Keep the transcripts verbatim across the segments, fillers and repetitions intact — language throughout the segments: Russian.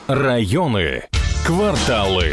Районы, кварталы.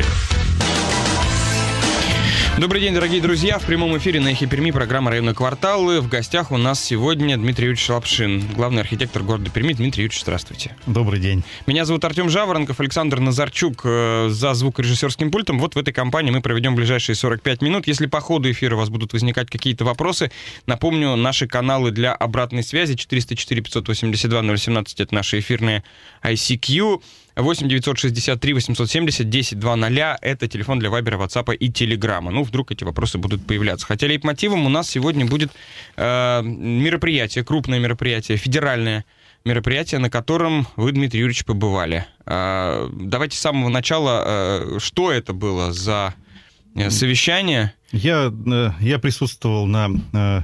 Добрый день, дорогие друзья. В прямом эфире на Эхе Перми программа «Районные кварталы». В гостях у нас сегодня Дмитрий Юрьевич Лапшин, главный архитектор города Перми. Дмитрий Юрьевич, здравствуйте. Добрый день. Меня зовут Артем Жаворонков, Александр Назарчук э, за звукорежиссерским пультом. Вот в этой компании мы проведем ближайшие сорок пять минут. Если по ходу эфира у вас будут возникать какие-то вопросы, напомню, наши каналы для обратной связи четыреста четыре пятьсот восемьдесят два ноль семнадцать, это наши эфирные ай си кью. восемь девятьсот шестьдесят три восемьсот семьдесят десять двадцать, это телефон для Вайбера, Ватсапа и Телеграма. Ну, вдруг эти вопросы будут появляться. Хотя лейтмотивом у нас сегодня будет э, мероприятие, крупное мероприятие, федеральное мероприятие, на котором вы, Дмитрий Юрьевич, побывали. Э, давайте с самого начала, э, что это было за совещание? Я, я присутствовал на... Э,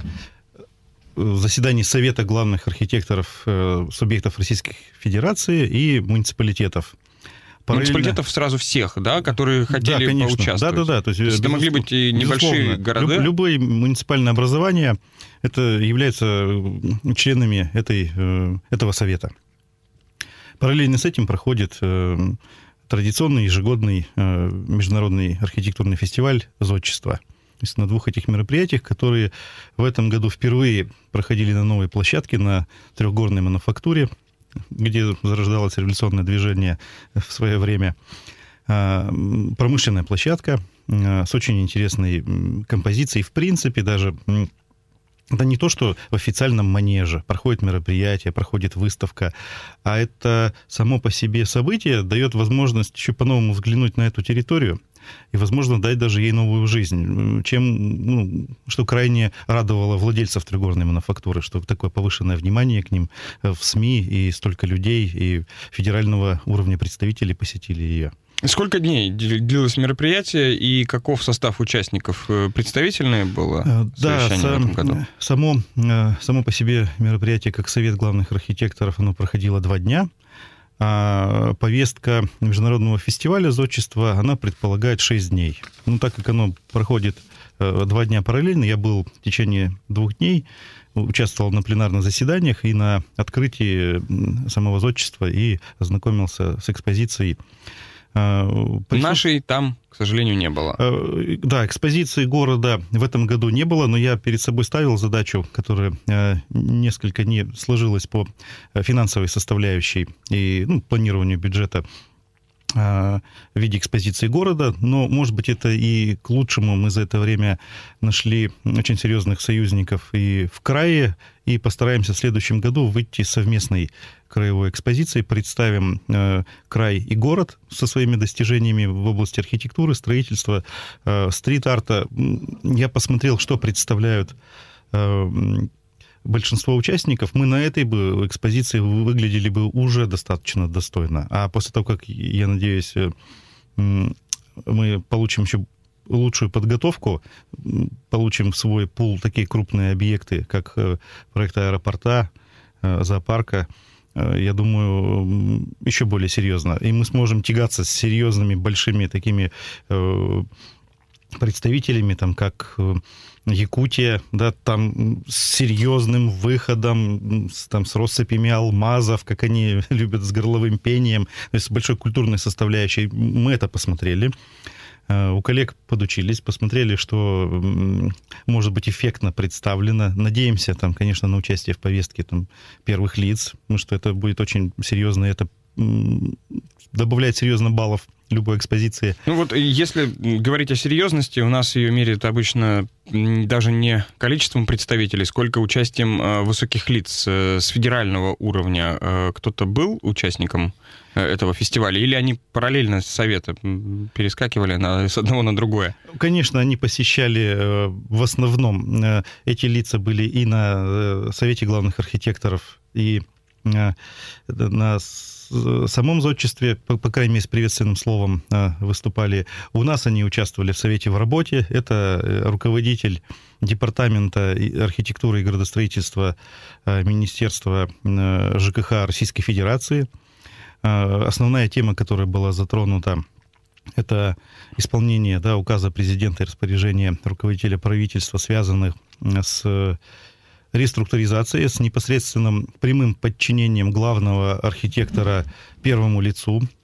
в заседании Совета главных архитекторов э, субъектов Российской Федерации и муниципалитетов. Параллельно... Муниципалитетов сразу всех, да, да, хотели да, поучаствовать? Да, да, да. То есть, То есть это могли быть и небольшие города? Люб, любое муниципальное образование это являются членами этой, э, этого совета. Параллельно с этим проходит э, традиционный ежегодный э, международный архитектурный фестиваль «Зодчество». То есть на двух этих мероприятиях, которые в этом году впервые проходили на новой площадке, на трехгорной мануфактуре, где зарождалось революционное движение в свое время. Промышленная площадка с очень интересной композицией. В принципе, даже это не то, что в официальном манеже проходит мероприятие, проходит выставка, а это само по себе событие дает возможность еще по-новому взглянуть на эту территорию и, возможно, дать даже ей новую жизнь, чем, ну, что крайне радовало владельцев трехгорной мануфактуры, что такое повышенное внимание к ним в СМИ, и столько людей, и федерального уровня представителей посетили ее. Сколько дней длилось мероприятие, и каков состав участников? Представительное было совещание да, в этом году? Само, само по себе мероприятие, как Совет главных архитекторов, оно проходило два дня. А повестка международного фестиваля «Зодчество», она предполагает шесть дней. Ну, так как оно проходит два дня параллельно, я был в течение двух дней, участвовал на пленарных заседаниях и на открытии самого «Зодчества» и ознакомился с экспозицией. Присут... Нашей там, к сожалению, не было. Да, экспозиции города в этом году не было, но я перед собой ставил задачу, которая несколько не сложилась по финансовой составляющей и, ну, планированию бюджета в виде экспозиции города, но, может быть, это и к лучшему. Мы за это время нашли очень серьезных союзников и в крае, и постараемся в следующем году выйти с совместной краевой экспозицией, представим э, край и город со своими достижениями в области архитектуры, строительства, э, стрит-арта. Я посмотрел, что представляют э, большинство участников. Мы на этой бы экспозиции выглядели бы уже достаточно достойно. А после того, как, я надеюсь, мы получим еще лучшую подготовку, получим в свой пул такие крупные объекты, как проект аэропорта, зоопарка, я думаю, еще более серьезно. И мы сможем тягаться с серьезными, большими такими представителями, там, как Якутия, да, там с серьезным выходом, с, там, с россыпями алмазов, как они любят, с горловым пением, то есть с большой культурной составляющей. Мы это посмотрели. У коллег подучились, посмотрели, что может быть эффектно представлено. Надеемся, там, конечно, на участие в повестке там, первых лиц, потому что это будет очень серьезно, это добавляет серьезно баллов любой экспозиции. Ну вот, если говорить о серьезности, у нас ее меряют обычно даже не количеством представителей, сколько участием э, высоких лиц э, с федерального уровня. Э, кто-то был участником э, этого фестиваля, или они параллельно с совета перескакивали на, с одного на другое? Конечно, они посещали э, в основном. Э, эти лица были и на э, Совете главных архитекторов, и э, на самом зодчестве, по, по крайней мере, с приветственным словом выступали. У нас они участвовали в Совете в работе. Это руководитель Департамента архитектуры и градостроительства Министерства ЖКХ Российской Федерации. Основная тема, которая была затронута, это исполнение, да, указа президента и распоряжения руководителя правительства, связанных с реструктуризацией, с непосредственным прямым подчинением главного архитектора первому лицу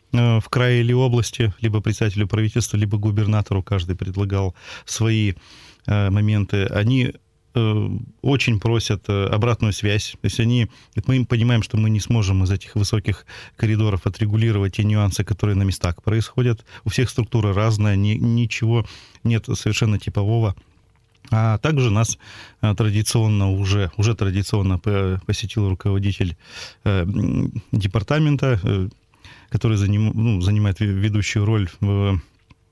в крае или области, либо председателю правительства, либо губернатору, каждый предлагал свои моменты, они очень просят обратную связь. То есть они, мы понимаем, что мы не сможем из этих высоких коридоров отрегулировать те нюансы, которые на местах происходят. У всех структура разная, ни, ничего нет совершенно типового. А также нас традиционно уже, уже традиционно посетил руководитель департамента, который заним, ну, занимает ведущую роль в,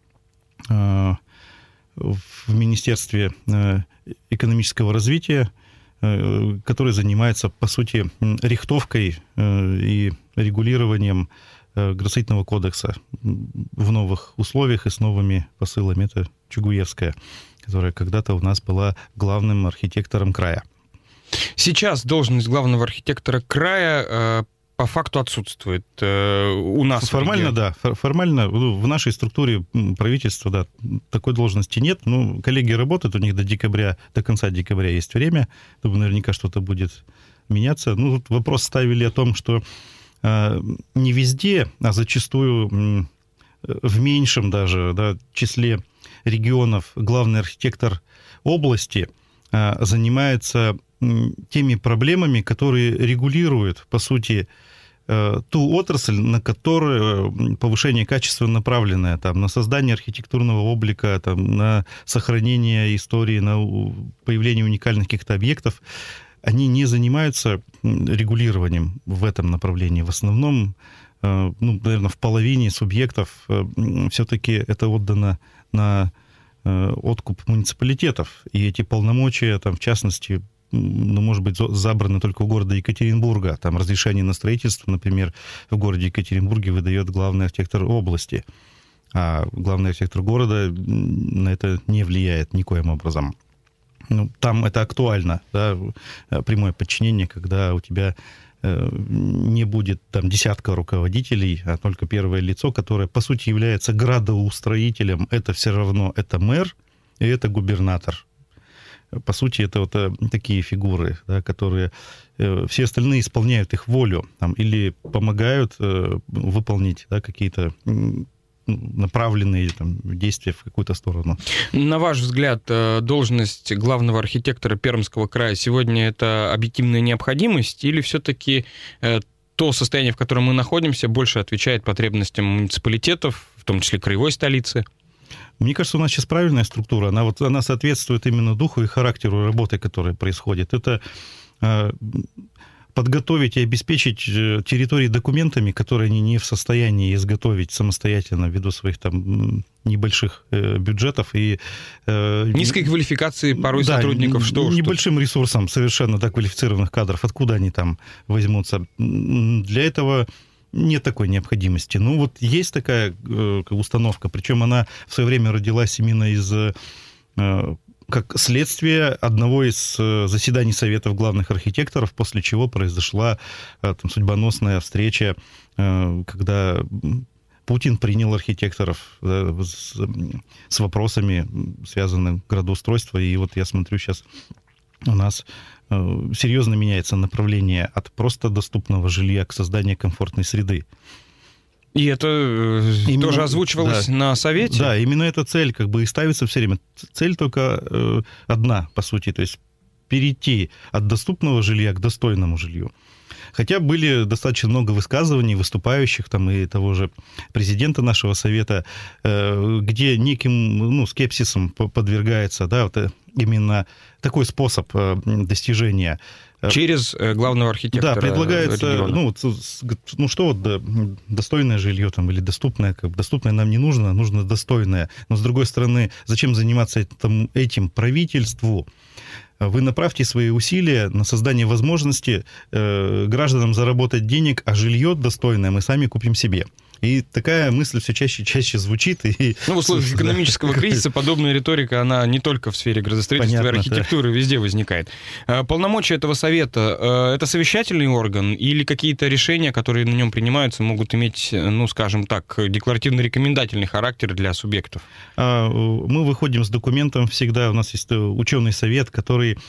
в Министерстве экономического развития, который занимается, по сути, рихтовкой и регулированием градостроительного кодекса в новых условиях и с новыми посылами. Это Чугуевская, которая когда-то у нас была главным архитектором края. Сейчас должность главного архитектора края по факту отсутствует у нас. Формально, да. Формально в нашей структуре правительства, да, такой должности нет. Ну, коллеги работают, у них до декабря, до конца декабря есть время. Думаю, наверняка что-то будет меняться. Ну, тут вопрос ставили о том, что э, не везде, а зачастую э, в меньшем даже, да, числе регионов главный архитектор области э, занимается э, теми проблемами, которые регулируют, по сути, ту отрасль, на которую повышение качества направленное, там, на создание архитектурного облика, там, на сохранение истории, на появление уникальных каких-то объектов, они не занимаются регулированием в этом направлении. В основном, ну, наверное, в половине субъектов все-таки это отдано на откуп муниципалитетов. И эти полномочия, там, в частности, ну, может быть, забраны только у города Екатеринбурга. Там разрешение на строительство, например, в городе Екатеринбурге выдает главный архитектор области, а главный архитектор города на это не влияет никоим образом. Ну, там это актуально, да, прямое подчинение, когда у тебя не будет там десятка руководителей, а только первое лицо, которое, по сути, является градоустроителем. Это все равно это мэр и это губернатор. По сути, это вот такие фигуры, да, которые э, все остальные исполняют их волю там, или помогают э, выполнить, да, какие-то направленные там, действия в какую-то сторону. На ваш взгляд, должность главного архитектора Пермского края сегодня это объективная необходимость или все-таки то состояние, в котором мы находимся, больше отвечает потребностям муниципалитетов, в том числе краевой столицы? Мне кажется, у нас сейчас правильная структура. Она, вот, она соответствует именно духу и характеру работы, которая происходит. Это э, подготовить и обеспечить территории документами, которые они не в состоянии изготовить самостоятельно ввиду своих там небольших э, бюджетов и... Э, Низкой квалификации порой да, сотрудников, что уж небольшим тут. Ресурсом совершенно да, квалифицированных кадров. Откуда они там возьмутся? Для этого... Нет такой необходимости. Ну, вот есть такая э, установка, причем она в свое время родилась именно из, э, как следствие одного из э, заседаний Советов главных архитекторов, после чего произошла э, там, судьбоносная встреча, э, когда Путин принял архитекторов э, с, с вопросами, связанными с градоустройством. И вот я смотрю сейчас у нас серьезно меняется направление от просто доступного жилья к созданию комфортной среды. И это именно, тоже озвучивалось да, на Совете? Да, именно эта цель как бы и ставится все время. Цель только э, одна, по сути, то есть перейти от доступного жилья к достойному жилью. Хотя были достаточно много высказываний выступающих, там и того же президента нашего Совета, э, где неким ну, скепсисом подвергается, да, вот именно такой способ достижения. Через главного архитектора. Да, предлагается, ну, ну что вот достойное жилье там, или доступное, как бы, доступное нам не нужно, нужно достойное. Но с другой стороны, зачем заниматься этим, этим правительству? Вы направьте свои усилия на создание возможности э, гражданам заработать денег, а жилье достойное мы сами купим себе. И такая мысль все чаще и чаще звучит. И... Ну, в условиях экономического кризиса подобная риторика, она не только в сфере градостроительства и архитектуры, да. Везде возникает. Полномочия этого совета, это совещательный орган или какие-то решения, которые на нем принимаются, могут иметь, ну, скажем так, декларативно-рекомендательный характер для субъектов? Мы выходим с документом всегда, у нас есть ученый совет, который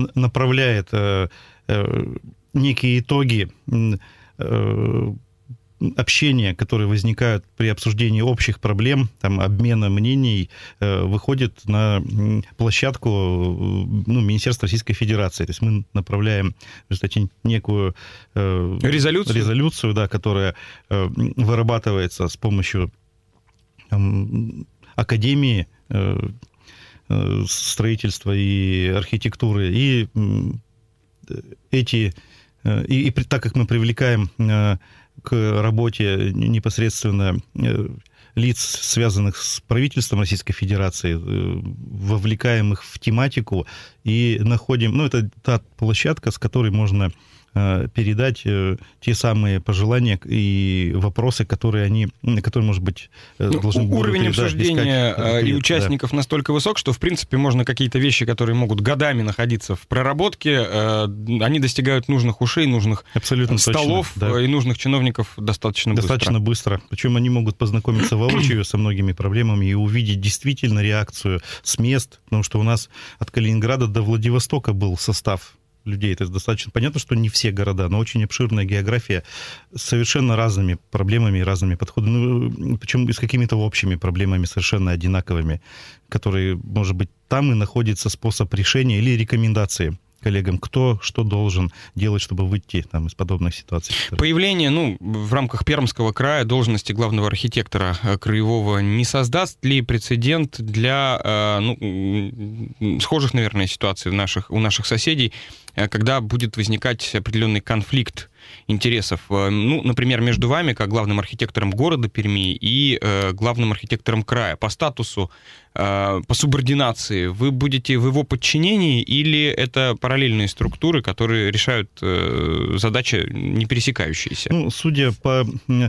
направляет некие итоги общения, которые возникают при обсуждении общих проблем, там, обмена мнений, выходит на площадку, ну, Министерства Российской Федерации. То есть мы направляем, кстати, некую резолюцию, резолюцию, да, которая вырабатывается с помощью там, Академии строительства и архитектуры. И эти, и, и так как мы привлекаем к работе непосредственно лиц, связанных с правительством Российской Федерации, вовлекаем их в тематику и находим... Ну, это та площадка, с которой можно передать те самые пожелания и вопросы, которые они, которые, может быть, ну, должны будут... Уровень обсуждения искать, и участников да. настолько высок, что, в принципе, можно какие-то вещи, которые могут годами находиться в проработке, они достигают нужных ушей, нужных Абсолютно столов точно, да. и нужных чиновников достаточно быстро. Достаточно быстро. Причем они могут познакомиться воочию со многими проблемами и увидеть действительно реакцию с мест, потому что у нас от Калининграда до Владивостока был состав людей. Это достаточно понятно, что не все города, но очень обширная география с совершенно разными проблемами и разными подходами, ну, причем с какими-то общими проблемами совершенно одинаковыми, которые, может быть, там и находится способ решения или рекомендации коллегам, кто что должен делать, чтобы выйти там, из подобных ситуаций. Появление, ну, в рамках Пермского края должности главного архитектора краевого не создаст ли прецедент для, ну, схожих, наверное, ситуаций в наших, у наших соседей, когда будет возникать определенный конфликт интересов, ну, например, между вами, как главным архитектором города Перми и э, главным архитектором края, по статусу, э, по субординации, вы будете в его подчинении или это параллельные структуры, которые решают э, задачи не пересекающиеся? Ну, судя по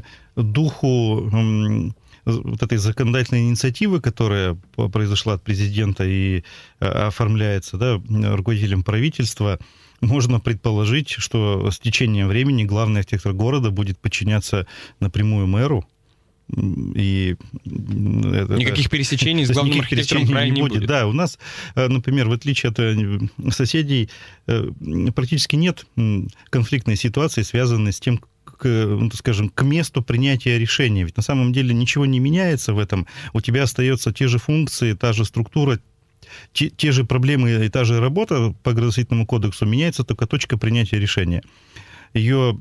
духу э, вот этой законодательной инициативы, которая произошла от президента и э, оформляется, да, руководителем правительства, можно предположить, что с течением времени главный архитектор города будет подчиняться напрямую мэру. И это, никаких пересечений с главным архитектором края не будет. будет. Да, у нас, например, в отличие от соседей, практически нет конфликтной ситуации, связанной с тем, к, ну, скажем, к месту принятия решения. Ведь на самом деле ничего не меняется в этом. У тебя остаются те же функции, та же структура, Те, те же проблемы и та же работа по градостроительному кодексу, меняется только точка принятия решения. Ее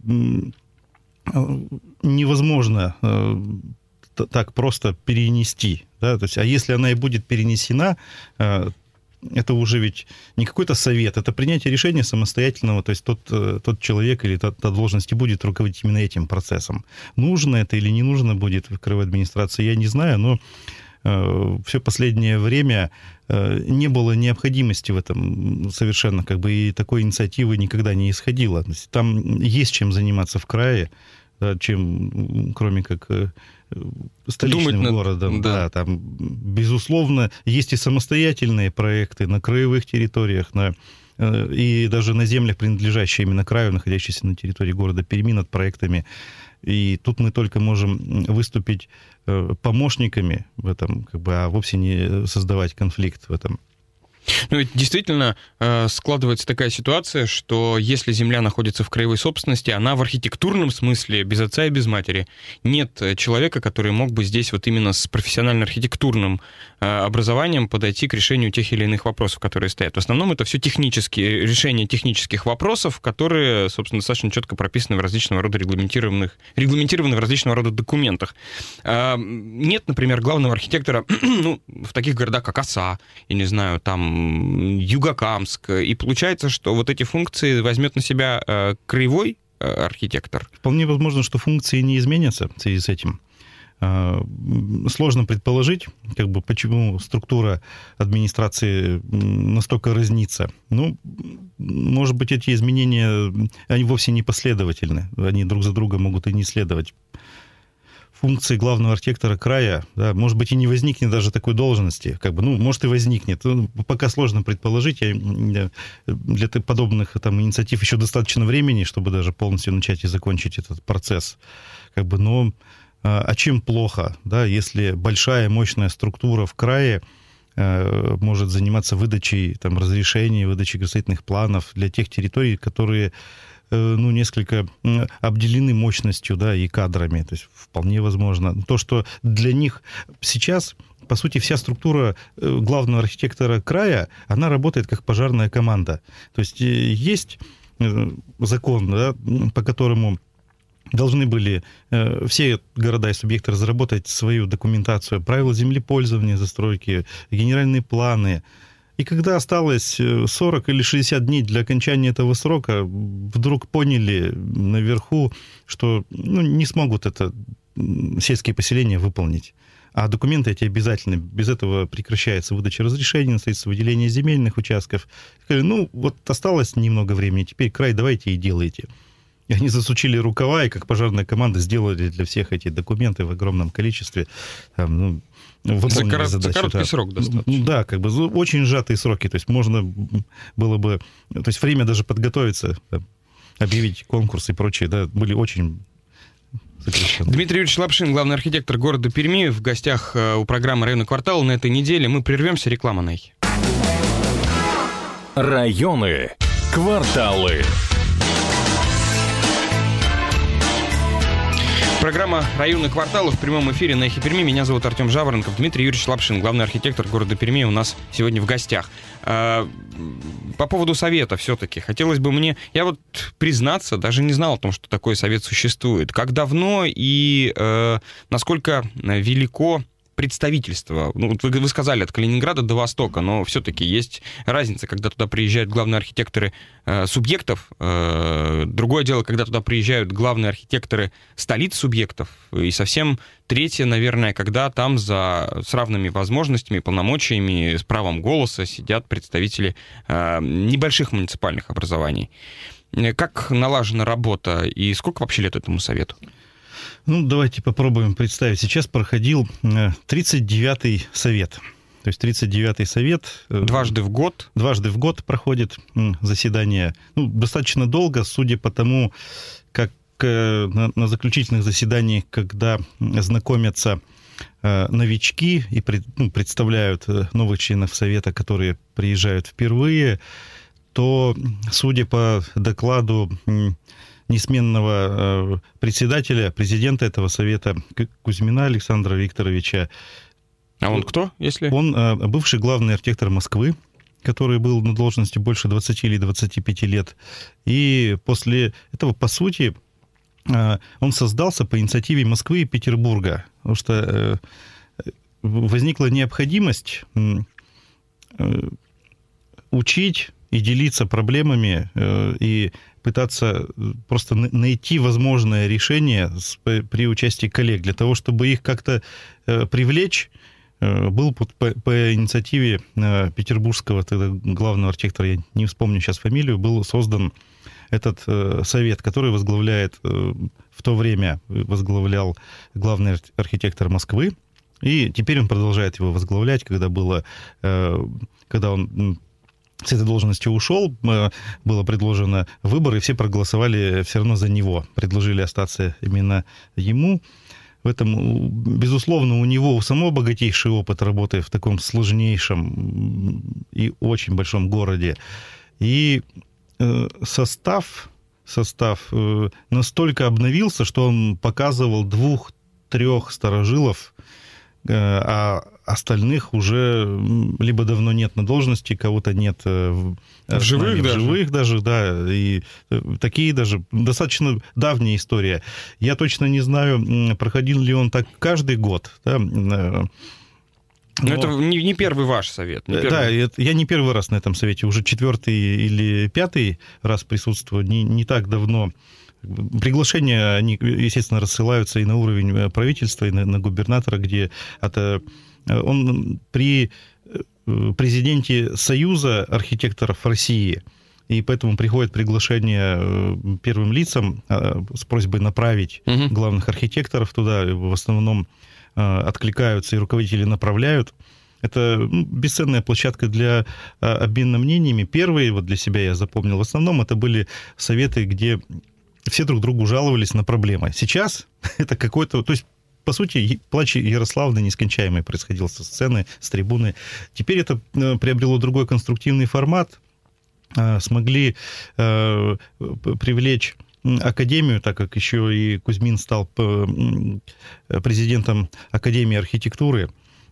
невозможно так просто перенести. Да? То есть, а если она и будет перенесена, это уже ведь не какой-то совет, это принятие решения самостоятельного, то есть тот, тот человек или та, та должность и будет руководить именно этим процессом. Нужно это или не нужно будет в краевой администрации, я не знаю, но все последнее время не было необходимости в этом совершенно, как бы, и такой инициативы никогда не исходило. Там есть чем заниматься в крае, чем, кроме как столичным Думать городом. Да. Да, там, безусловно, есть и самостоятельные проекты на краевых территориях, на, и даже на землях, принадлежащих именно краю, находящихся на территории города Перми, над проектами. И тут мы только можем выступить помощниками в этом, как бы, а вовсе не создавать конфликт в этом. Ну, ведь действительно э, складывается такая ситуация, что если земля находится в краевой собственности, она в архитектурном смысле без отца и без матери. Нет человека, который мог бы здесь вот именно с профессионально-архитектурным э, образованием подойти к решению тех или иных вопросов, которые стоят. В основном это все технические, решения технических вопросов, которые, собственно, достаточно четко прописаны в различного рода регламентированных, регламентированы в различного рода документах. Э, нет, например, главного архитектора ну, в таких городах, как Оса, я не знаю, там Югокамск, и получается, что вот эти функции возьмет на себя э, краевой э, архитектор. Вполне возможно, что функции не изменятся в связи с этим. Э, сложно предположить, как бы, почему структура администрации настолько разнится. Ну, может быть, эти изменения, они вовсе не последовательны, они друг за другом могут и не следовать. Функции главного архитектора края, да, может быть, и не возникнет даже такой должности, как бы, ну, может, и возникнет. Ну, пока сложно предположить, я, для подобных там инициатив еще достаточно времени, чтобы даже полностью начать и закончить этот процесс, как бы, но а чем плохо, да, если большая мощная структура в крае э, может заниматься выдачей там разрешений, выдачей градостроительных планов для тех территорий, которые ну, несколько обделены мощностью, да, и кадрами. То есть вполне возможно. То, что для них сейчас, по сути, вся структура главного архитектора края, она работает как пожарная команда. То есть есть закон, да, по которому должны были э, все города и субъекты разработать свою документацию, правила землепользования, застройки, генеральные планы. И когда осталось сорок или шестьдесят дней для окончания этого срока, вдруг поняли наверху, что ну, не смогут это сельские поселения выполнить. А документы эти обязательны. Без этого прекращается выдача разрешений на строительство, выделение земельных участков. Сказали, ну, вот осталось немного времени, теперь край давайте и делайте. И они засучили рукава, и как пожарная команда сделали для всех эти документы в огромном количестве. Там, ну, за, кор... задачу, за короткий да. срок достаточно. Да, как бы очень сжатые сроки. То есть можно было бы... То есть время даже подготовиться, там, объявить конкурс и прочее, да, были очень... сокращены. Дмитрий Юрьевич Лапшин, главный архитектор города Перми, в гостях у программы «Районный квартал» на этой неделе. Мы прервемся, реклама на эхе. Районы, кварталы. Программа «Районный квартал» в прямом эфире на Эхе Перми. Меня зовут Артем Жаворонков. Дмитрий Юрьевич Лапшин, главный архитектор города Перми, у нас сегодня в гостях. По поводу совета все-таки. Хотелось бы мне... Я вот, признаться, даже не знал о том, что такой совет существует. Как давно и э, насколько велико представительство? Ну, вы, вы сказали, от Калининграда до Востока, но все-таки есть разница, когда туда приезжают главные архитекторы э, субъектов. Э, другое дело, когда туда приезжают главные архитекторы столиц субъектов. И совсем третье, наверное, когда там за, с равными возможностями, полномочиями, с правом голоса сидят представители э, небольших муниципальных образований. Как налажена работа и сколько вообще лет этому совету? Ну, давайте попробуем представить. Сейчас проходил тридцать девятый совет. То есть тридцать девятый совет... Дважды в год? Дважды в год проходит заседание. Ну, достаточно долго, судя по тому, как на, на заключительных заседаниях, когда знакомятся новички и пред, ну, представляют новых членов совета, которые приезжают впервые, то, судя по докладу несменного председателя, президента этого совета Кузьмина Александра Викторовича. А он кто, если? Он бывший главный архитектор Москвы, который был на должности больше двадцати или двадцати пяти лет. И после этого, по сути, он создался по инициативе Москвы и Петербурга, потому что возникла необходимость учить и делиться проблемами, и пытаться просто найти возможное решение при участии коллег, для того, чтобы их как-то привлечь. Был по, по инициативе петербургского тогда главного архитектора, я не вспомню сейчас фамилию, был создан этот совет, который возглавляет, в то время возглавлял главный архитектор Москвы, и теперь он продолжает его возглавлять, когда было, когда он с этой должности ушел, было предложено выбор, и все проголосовали все равно за него, предложили остаться именно ему. В этом, безусловно, у него у самого богатейший опыт работы в таком сложнейшем и очень большом городе. И состав, состав настолько обновился, что он показывал двух-трех старожилов, а остальных уже либо давно нет на должности, кого-то нет в, в живых, в даже. живых даже, да, и такие даже достаточно давняя история. Я точно не знаю, проходил ли он так каждый год, да. Но, Но это не, не первый ваш совет. Не первый. Да, я не первый раз на этом совете, уже четвертый или пятый раз присутствую, не, не так давно. Приглашения, они, естественно, рассылаются и на уровень правительства, и на, на губернатора, где это, он при президенте Союза архитекторов России, и поэтому приходит приглашение первым лицам с просьбой направить угу. главных архитекторов туда, в основном откликаются и руководители направляют. Это ну, бесценная площадка для обмена мнениями. Первые, вот для себя я запомнил, в основном это были советы, где все друг другу жаловались на проблемы. Сейчас это какой-то... То есть, по сути, плач Ярославны нескончаемый происходил со сцены, с трибуны. Теперь это приобрело другой конструктивный формат. смогли привлечь Академию, так как еще и Кузьмин стал президентом Академии архитектуры,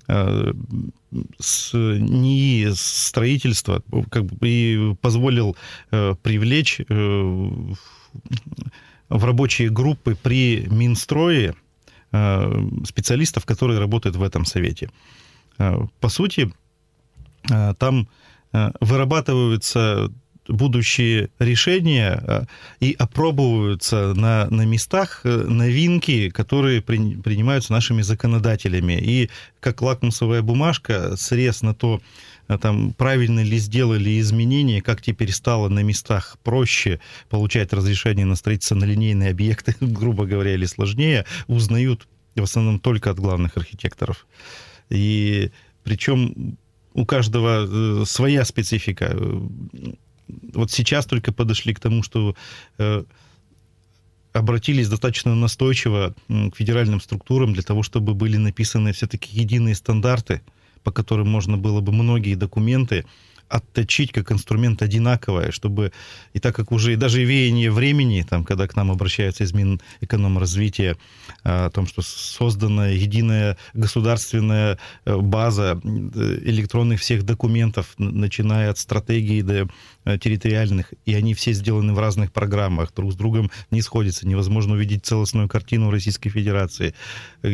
с НИИ строительства, как бы, и позволил привлечь в рабочие группы при Минстрое специалистов, которые работают в этом совете. По сути, там вырабатываются будущие решения и опробовываются на, на местах новинки, которые при, принимаются нашими законодателями. И как лакмусовая бумажка, срез на то, там, правильно ли сделали изменения, как теперь стало на местах проще получать разрешение на строительство на линейные объекты, грубо говоря, или сложнее, узнают в основном только от главных архитекторов. И причем у каждого своя специфика. Вот сейчас только подошли к тому, что э, обратились достаточно настойчиво к федеральным структурам для того, чтобы были написаны все-таки единые стандарты, по которым можно было бы многие документы отточить как инструмент одинаковое, чтобы, и так как уже и даже веяние времени, там, когда к нам обращаются из Минэкономразвития о том, что создана единая государственная база электронных всех документов, начиная от стратегии до территориальных, и они все сделаны в разных программах, друг с другом не сходятся, невозможно увидеть целостную картину Российской Федерации, и,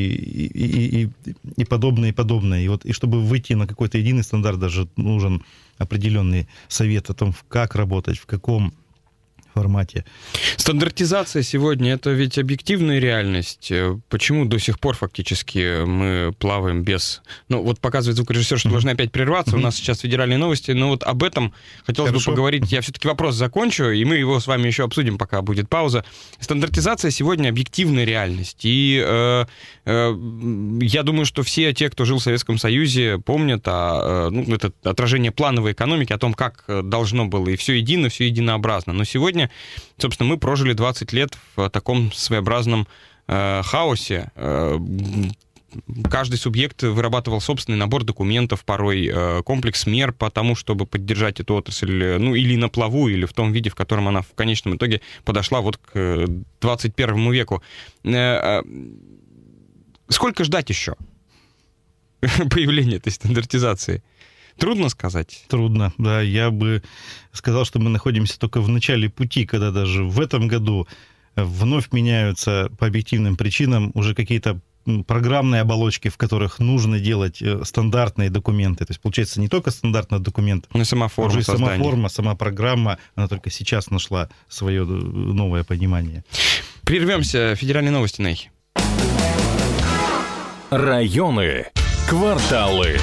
и, и, и подобное, и подобное. И, вот, и чтобы выйти на какой-то единый стандарт, даже нужен определенный совет о том, как работать, в каком формате. Стандартизация сегодня — это ведь объективная реальность. Почему до сих пор фактически мы плаваем без... Ну, вот показывает звукорежиссер, что mm-hmm. должны опять прерваться. Mm-hmm. У нас сейчас федеральные новости, но вот об этом хотелось Хорошо. бы поговорить. Я все-таки вопрос закончу, и мы его с вами еще обсудим, пока будет пауза. Стандартизация сегодня объективная реальность. И э, э, я думаю, что все те, кто жил в Советском Союзе, помнят о, ну, это отражение плановой экономики, о том, как должно было, и все едино, все единообразно. Но сегодня, собственно, мы прожили двадцать лет в таком своеобразном э, хаосе. Э, каждый субъект вырабатывал собственный набор документов, порой э, комплекс мер по тому, чтобы поддержать эту отрасль, ну, или на плаву, или в том виде, в котором она в конечном итоге подошла вот к двадцать первому веку. Э, э, сколько ждать еще появления этой стандартизации? Трудно сказать? Трудно, да. Я бы сказал, что мы находимся только в начале пути, когда даже в этом году вновь меняются по объективным причинам уже какие-то программные оболочки, в которых нужно делать стандартные документы. То есть, получается, не только стандартный документ, но сама форма, уже сама форма, сама программа, она только сейчас нашла свое новое понимание. Прервемся. Федеральные новости, Ней. Районы, кварталы.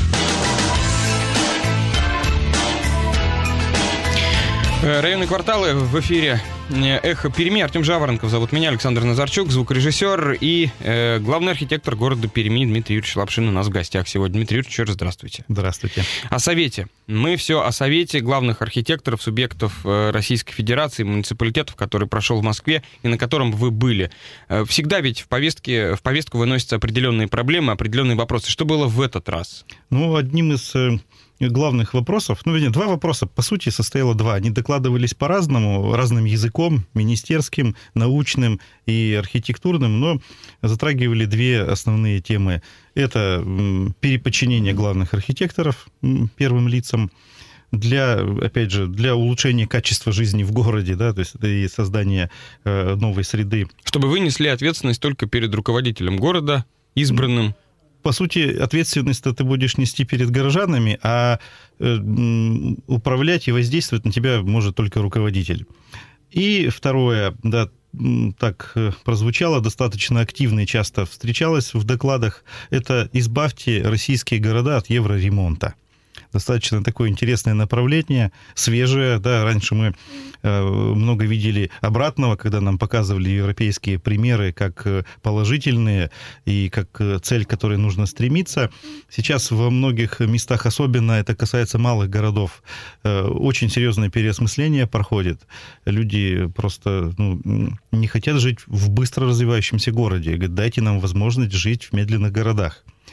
Районные кварталы в эфире «Эхо Перми». Артем Жаворонков зовут меня, Александр Назарчук, звукорежиссер и э, главный архитектор города Перми Дмитрий Юрьевич Лапшин у нас в гостях сегодня. Дмитрий Юрьевич, еще раз здравствуйте. Здравствуйте. О Совете. Мы все о Совете главных архитекторов, субъектов Российской Федерации, муниципалитетов, который прошел в Москве и на котором вы были. Всегда ведь в повестке, в повестку выносятся определенные проблемы, определенные вопросы. Что было в этот раз? Ну, одним из главных вопросов, ну, вернее, два вопроса, по сути, состояло два. Они докладывались по-разному, разным языком, министерским, научным и архитектурным, но затрагивали две основные темы. Это переподчинение главных архитекторов первым лицам для, опять же, для улучшения качества жизни в городе, да, то есть это и создание новой среды. Чтобы вы несли ответственность только перед руководителем города, избранным. По сути, ответственность-то ты будешь нести перед горожанами, а управлять и воздействовать на тебя может только руководитель. И второе, да, так прозвучало достаточно активно и часто встречалось в докладах, это «Избавьте российские города от евроремонта». Достаточно такое интересное направление, свежее. Да, раньше мы э, много видели обратного, когда нам показывали европейские примеры как положительные и как цель, к которой нужно стремиться. Сейчас во многих местах, особенно это касается малых городов, э, очень серьезное переосмысление проходит. Люди просто ну, не хотят жить в быстро развивающемся городе. Говорят, дайте нам возможность жить в медленных городах.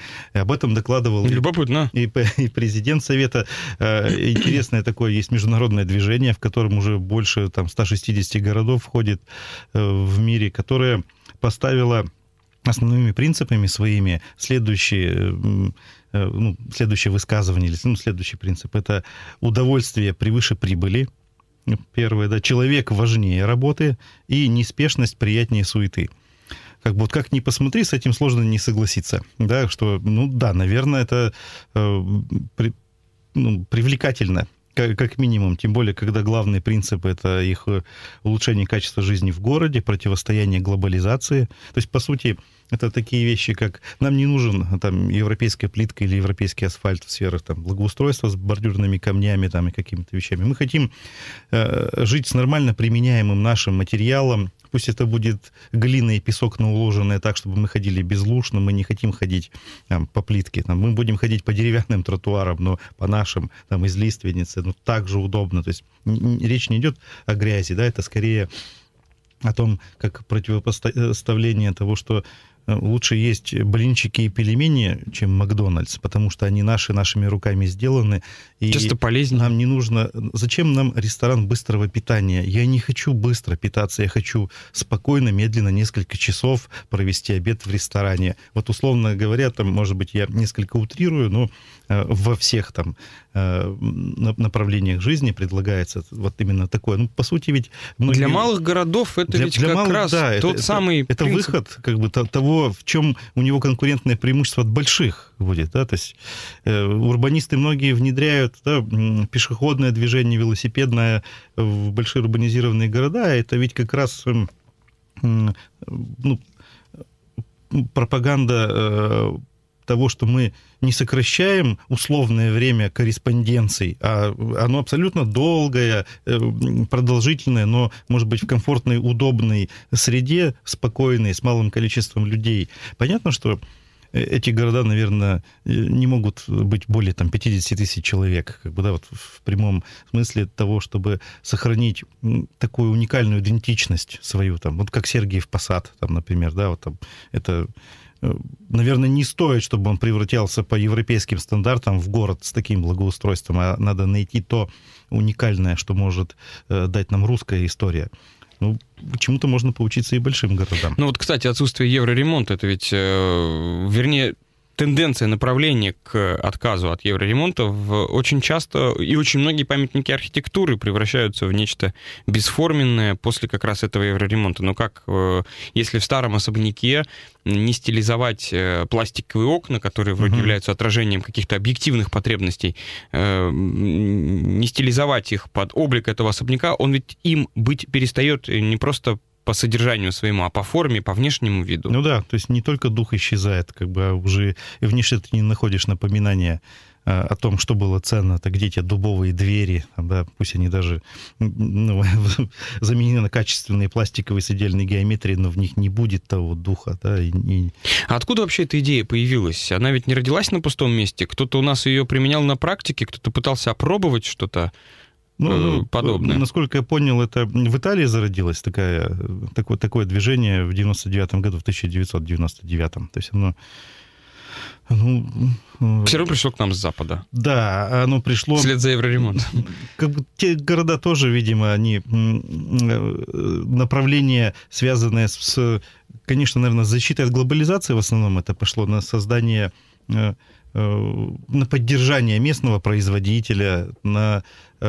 Об этом докладывал Любопытно. И, и президент Совета. Интересное такое, есть международное движение, в котором уже больше там, сто шестьдесят городов входит в мире, которое поставило основными принципами своими следующие, ну, следующее высказывание, ну, следующий принцип. Это удовольствие превыше прибыли. Первое, да, человек важнее работы и неспешность приятнее суеты. Как бы вот как ни посмотри, с этим сложно не согласиться. Да, что, ну да, наверное, это э, при, ну, привлекательно, как, как минимум. Тем более, когда главный принцип — это их улучшение качества жизни в городе, противостояние глобализации. То есть, по сути, это такие вещи, как нам не нужен там, европейская плитка или европейский асфальт в сферах там, благоустройства с бордюрными камнями там, и какими-то вещами. Мы хотим э, жить с нормально применяемым нашим материалом. Пусть это будет глина и песок, но уложенные так, чтобы мы ходили без луж, но мы не хотим ходить там, по плитке. Там, мы будем ходить по деревянным тротуарам, но по нашим, там, из лиственницы. Ну, так же удобно. То есть речь не идет о грязи, да, это скорее о том, как противопоставление того, что лучше есть блинчики и пельмени, чем Макдональдс, потому что они наши, нашими руками сделаны. И часто полезнее. Нам не нужно... Зачем нам ресторан быстрого питания? Я не хочу быстро питаться, я хочу спокойно, медленно, несколько часов провести обед в ресторане. Вот, условно говоря, там, может быть, я несколько утрирую, но во всех там направлениях жизни предлагается вот именно такое. Ну, по сути, ведь... Многие... Для малых городов это для, ведь для как малых, раз да, тот это, самый Это, это принцип. выход как бы того, в чем у него конкурентное преимущество от больших будет. Да? То есть э, урбанисты многие внедряют да, пешеходное движение, велосипедное в большие урбанизированные города. Это ведь как раз э, э, ну, пропаганда э, того, что мы не сокращаем условное время корреспонденций, а оно абсолютно долгое, продолжительное, но, может быть, в комфортной, удобной среде, спокойной, с малым количеством людей. Понятно, что эти города, наверное, не могут быть более там, пятьдесят тысяч человек, как бы, да, вот в прямом смысле того, чтобы сохранить такую уникальную идентичность свою, там, вот как Сергиев Посад, там, например, да, вот там, это... Наверное, не стоит, чтобы он превратился по европейским стандартам в город с таким благоустройством, а надо найти то уникальное, что может дать нам русская история. Ну, чему-то можно поучиться и большим городам. Ну вот, кстати, отсутствие евроремонта, это ведь, э, вернее, тенденция, направление к отказу от евроремонта в очень часто и очень многие памятники архитектуры превращаются в нечто бесформенное после как раз этого евроремонта. Но как, если в старом особняке не стилизовать пластиковые окна, которые вроде uh-huh. являются отражением каких-то объективных потребностей, не стилизовать их под облик этого особняка, он ведь им быть перестает не просто по содержанию своему, а по форме, по внешнему виду. Ну да, то есть не только дух исчезает, как бы, а уже и внешне ты не находишь напоминания а, о том, что было ценно, так где те дубовые двери, да, пусть они даже ну, заменены на качественные пластиковые с идеальной геометрией, но в них не будет того духа. Да, и, и... А откуда вообще эта идея появилась? Она ведь не родилась на пустом месте? Кто-то у нас ее применял на практике, кто-то пытался опробовать что-то Ну, подобное. Насколько я понял, это в Италии зародилось такое, такое, такое движение в девяносто девятом году, в тысяча девятьсот девяносто девятом. То есть оно... Ну, все равно пришло к нам с Запада. Да, оно пришло... Вслед за евроремонтом. Как бы те города тоже, видимо, они... Направление, связанное с... Конечно, наверное, с защитой от глобализации в основном это пошло на создание... на поддержание местного производителя, на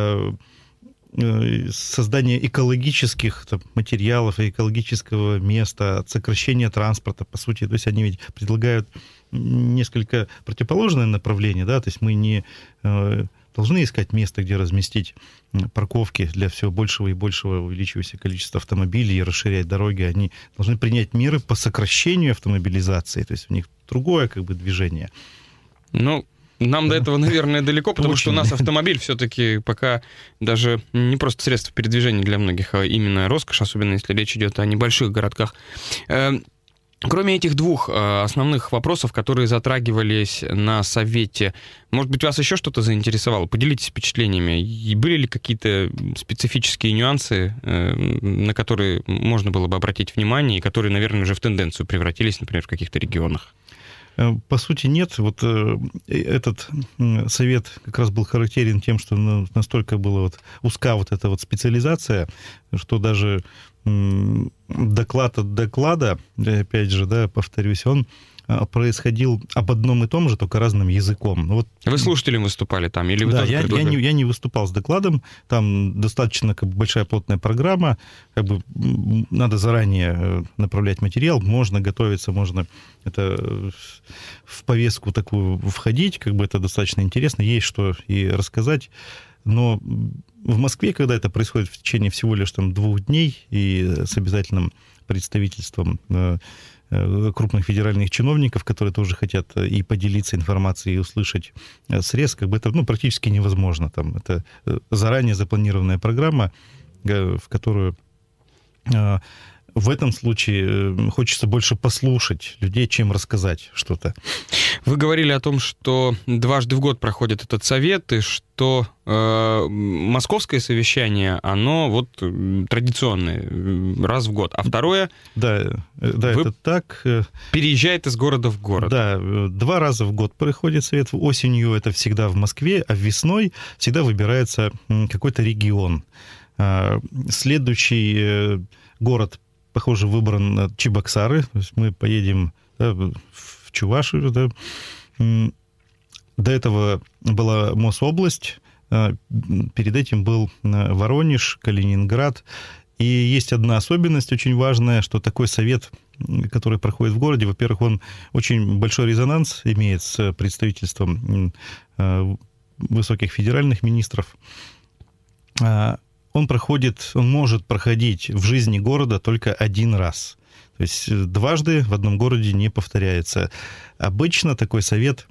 создание экологических там, материалов и экологического места, от сокращения транспорта, по сути. То есть они ведь предлагают несколько противоположное направление, да, то есть мы не должны искать место, где разместить парковки для все большего и большего увеличивающегося количества автомобилей и расширять дороги. Они должны принять меры по сокращению автомобилизации, то есть у них другое как бы движение. Ну, нам до этого, наверное, далеко, потому что у нас автомобиль все-таки пока даже не просто средство передвижения для многих, а именно роскошь, особенно если речь идет о небольших городках. Кроме этих двух основных вопросов, которые затрагивались на совете, может быть, вас еще что-то заинтересовало? Поделитесь впечатлениями. И были ли какие-то специфические нюансы, на которые можно было бы обратить внимание, и которые, наверное, уже в тенденцию превратились, например, в каких-то регионах? По сути, нет. Вот этот совет как раз был характерен тем, что настолько была вот узка вот эта вот специализация, что даже доклад от доклада, опять же, да, повторюсь, он происходил об одном и том же, только разным языком. Вот. Вы слушателем выступали там? Или вы да, тоже я, я, не, я не выступал с докладом, там достаточно как бы большая плотная программа, как бы надо заранее направлять материал, можно готовиться, можно это в повестку такую входить, как бы это достаточно интересно, есть что и рассказать, но в Москве, когда это происходит в течение всего лишь там двух дней и с обязательным представительством крупных федеральных чиновников, которые тоже хотят и поделиться информацией, и услышать срез, как бы это ну, практически невозможно. Там, это заранее запланированная программа, в которую в этом случае хочется больше послушать людей, чем рассказать что-то. Вы говорили о том, что дважды в год проходит этот совет, и что э, московское совещание, оно вот традиционное, раз в год. А второе... Да, да это так. Переезжает из города в город. Да, два раза в год проходит совет. Осенью это всегда в Москве, а весной всегда выбирается какой-то регион. Следующий город, похоже, выбран Чебоксары. То есть мы поедем да, в Чувашию. Да. До этого была Мособласть, перед этим был Воронеж, Калининград. И есть одна особенность очень важная, что такой совет, который проходит в городе, во-первых, он очень большой резонанс имеет с представительством высоких федеральных министров. Он проходит, он может проходить в жизни города только один раз. То есть дважды в одном городе не повторяется. Обычно такой совет,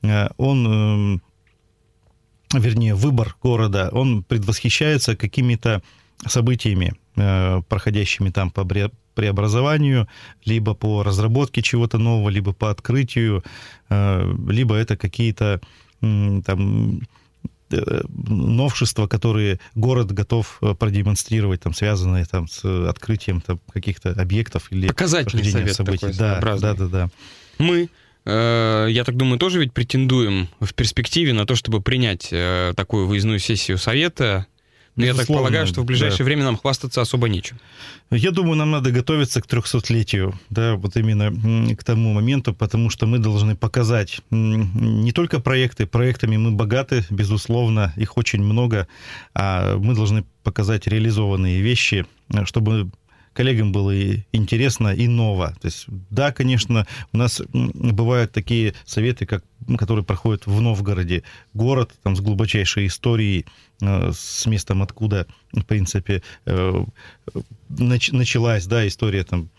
он, вернее, выбор города, он предвосхищается какими-то событиями, проходящими там по преобразованию, либо по разработке чего-то нового, либо по открытию, либо это какие-то там новшества, которые город готов продемонстрировать, там, связанные там, с открытием там, каких-то объектов или показательный совет событий. Такой да, да, да, да. Мы, э, я так думаю, тоже ведь претендуем в перспективе на то, чтобы принять э, такую выездную сессию совета. Но я так полагаю, что в ближайшее да. время нам хвастаться особо нечем. Я думаю, нам надо готовиться к трехсотлетию, да, вот именно к тому моменту, потому что мы должны показать не только проекты, проектами мы богаты, безусловно, их очень много, а мы должны показать реализованные вещи, чтобы коллегам было и интересно, и ново. То есть, да, конечно, у нас бывают такие советы, как, которые проходят в Новгороде. Город там, с глубочайшей историей, с местом, откуда, в принципе, началась да, история там,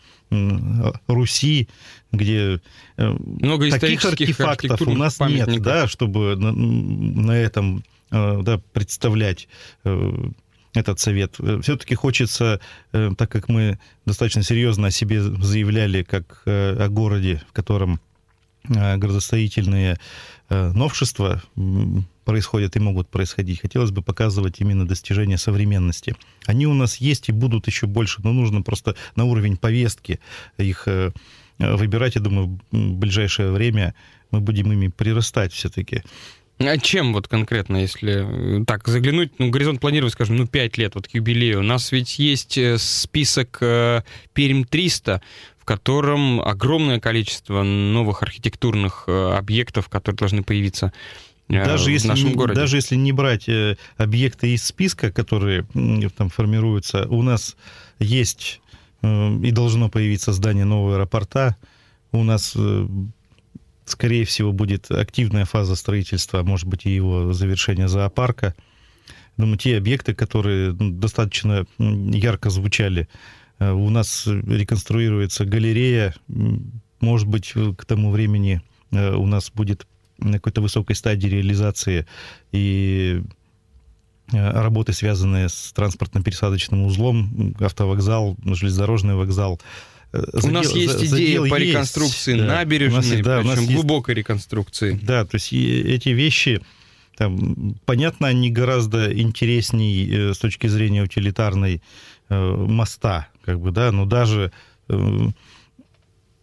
Руси, где много таких артефактов у нас нет, да, чтобы на, на этом да, представлять этот совет. Все-таки хочется, так как мы достаточно серьезно о себе заявляли, как о городе, в котором градостроительные новшества происходят и могут происходить, хотелось бы показывать именно достижения современности. Они у нас есть и будут еще больше, но нужно просто на уровень повестки их выбирать. Я думаю, в ближайшее время мы будем ими прирастать все-таки. А чем вот конкретно, если так заглянуть, ну, горизонт планировать, скажем, ну, пять лет вот к юбилею, у нас ведь есть список Пермь триста, в котором огромное количество новых архитектурных объектов, которые должны появиться даже в если нашем не, городе. Даже если не брать объекты из списка, которые там формируются, у нас есть и должно появиться здание нового аэропорта, у нас... Скорее всего, будет активная фаза строительства, может быть, и его завершения зоопарка. Думаю, те объекты, которые достаточно ярко звучали, у нас реконструируется галерея, может быть, к тому времени у нас будет на какой-то высокой стадии реализации и работы, связанные с транспортно-пересадочным узлом, автовокзал, железнодорожный вокзал. Задел, у нас есть идея по есть, реконструкции да. набережной, да, причем глубокой есть, реконструкции. Да, то есть эти вещи, там, понятно, они гораздо интересней с точки зрения утилитарной моста, как бы, да, но даже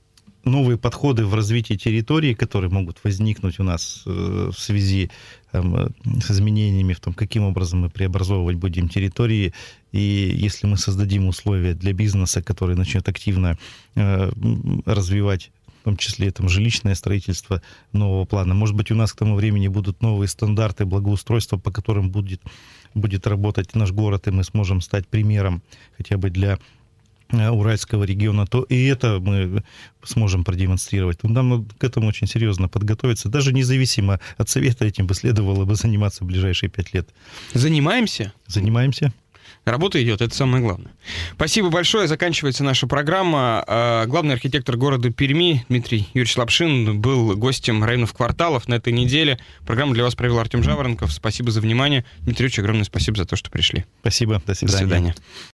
новые подходы в развитии территории, которые могут возникнуть у нас в связи там, с изменениями в том, каким образом мы преобразовывать будем территории. И если мы создадим условия для бизнеса, который начнет активно развивать, в том числе там, жилищное строительство нового плана, может быть, у нас к тому времени будут новые стандарты благоустройства, по которым будет, будет работать наш город, и мы сможем стать примером хотя бы для Уральского региона, то и это мы сможем продемонстрировать. Нам к этому очень серьезно подготовиться. Даже независимо от Совета этим бы следовало бы заниматься в ближайшие пять лет. Занимаемся? Занимаемся. Работа идет, это самое главное. Спасибо большое. Заканчивается наша программа. Главный архитектор города Перми Дмитрий Юрьевич Лапшин был гостем районов кварталов на этой неделе. Программу для вас провел Артем Жаворонков. Спасибо за внимание. Дмитрий Юрьевич, огромное спасибо за то, что пришли. Спасибо. До свидания. До свидания.